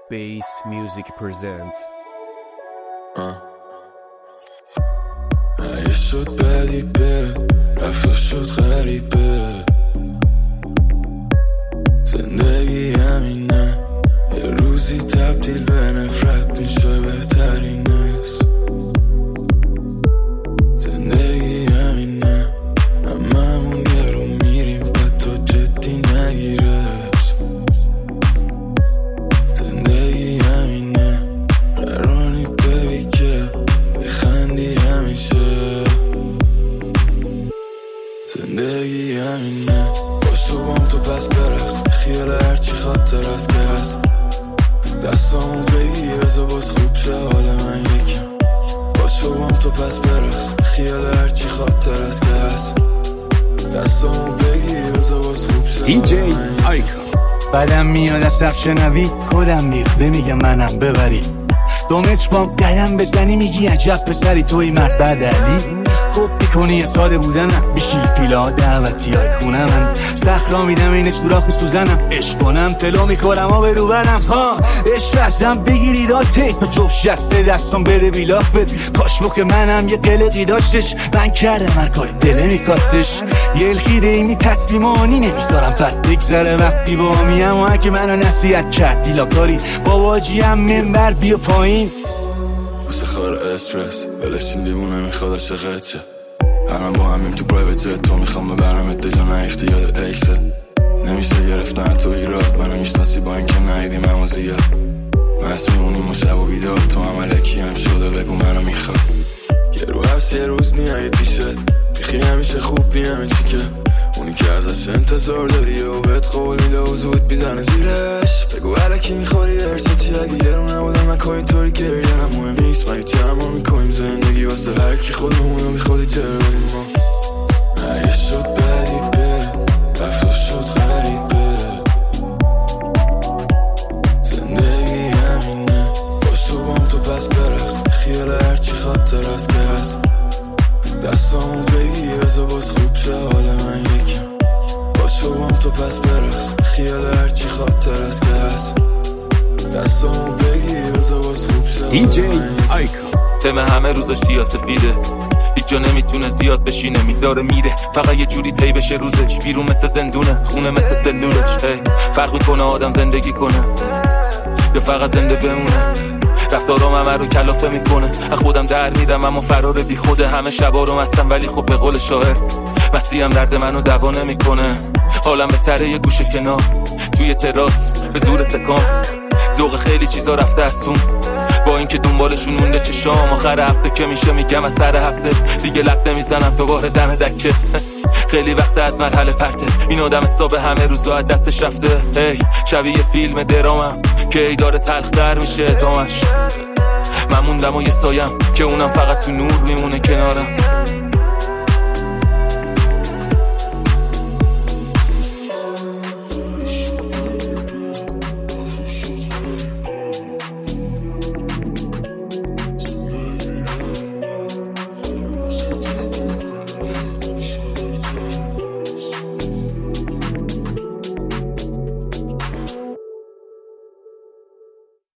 Bass Music presents. اگه شد بدی بد رفت شد غریبه، زندگی همینه، یه روزی تبدیل به نفرت میشه بهترین است. زندگی همینه، هممون یه رو میریم به تو جدی نگیرش. زندگی همینه، قراری ببی که بخندی همیشه. زندگی همینه، باشو بام تو پس برقص، خیال هرچی خاطر است که هست. دستامو بگی بذار باز خوب شه حال من یکم. باشو بام تو پس برقص، خیال هرچی خاطر است که هست. دستامو بگی بذار باز خوب شه DJ آیکا. بعدم میاد از صف شنوی کدم میر بمیگم منم ببری. دومتر بام قدم بزنی میگی عجب پسری توی مرد بدلی. خوب میکنی ساده بودنم بیشی پیلا دعوتی های خونم. سخرا میدم این سوراخ سوزنم، عشق کنم تلو میکنم آب رو برم. عشق ازم بگیری راته تا جفت شسته دستم بره بیلاف بد. کاش موقع منم یه قلقی داشتش، من کردم هر کاری دله میکاستش. یه الخیده ایمی تسلیمانی نمیذارم پد بگذره وقتی با میم. و اگه منو نصیحت کرد دیلاکاری باباجیم منبر بیا پایین. واسه خار استرس بلش این دیوونه میخواد عاشقت شه. الان با همیم تو پرایوت جت، تو میخوام ببرم اتجا نیفتی یاد اکست. نمیشه گرفتن تو ایراد، منو میشناسی با اینکه ندیدیم همو زیاد. مست میمونیم و شب و بیدار، تو هم علکی هم شده بگو منو میخواد. یه رو هست یه روز نیایی پیشت، میخی همیشه خوب بی همه چی که اونی که ازش انتظار داری و بهت قول میده و زود بیزنه زیرش. بگو علکی میخوری ارسا چی اگه یه رو نبودم نکن اینطوری گریه نه مهم نیست. ما جمع میکنیم زندگی واسه هر کی خودمونو میخوادی جر بدیم ما. اگه شد بدی بد رفت شد غریبه، زندگی همینه، باشو بام تو پس برقص، خیال هرچی خاطر است که هست. دستامو بگی بذار باز خوب شه حال من یکم. باشو بام تو پس برقص، خیال هرچی خاطر است که هست. دستامو بگی بذار باز خوب شه DJ آیکا. تم همه روزا سیاسفیده، هیچ جا نمیتونه زیاد بشینه، میذاره میره فقط یه جوری طی بشه روزش. بیرون مثل زندونه، خونه مثل سلولش. فرق میکنه آدم زندگی کنه یا فقط زنده بمونه. رفتارام همه رو کلافه میکنه، از خودم در میرم اما فرار بی خوده. همه شبا رو مستم ولی خب به قول شاعر مستی هم درد منو دوا نمیکنه. حالم بهتره یه گوشه کنار توی تراس به زور سکان. ذوق خیلی چیزا رفته از تون، با اینکه دنبالشون مونده چشام. آخر هفته که میشه میگم از سر هفته دیگه لب نمیزنم دوباره دم دکه. خیلی وقت از مرحله پرته، این آدم حساب همه روزا از دستش رفته. شبیه فیلم درامم که ای داره تلختر میشه ادامش. من موندم و یه سایم که اونم فقط تو نور میمونه کنارم.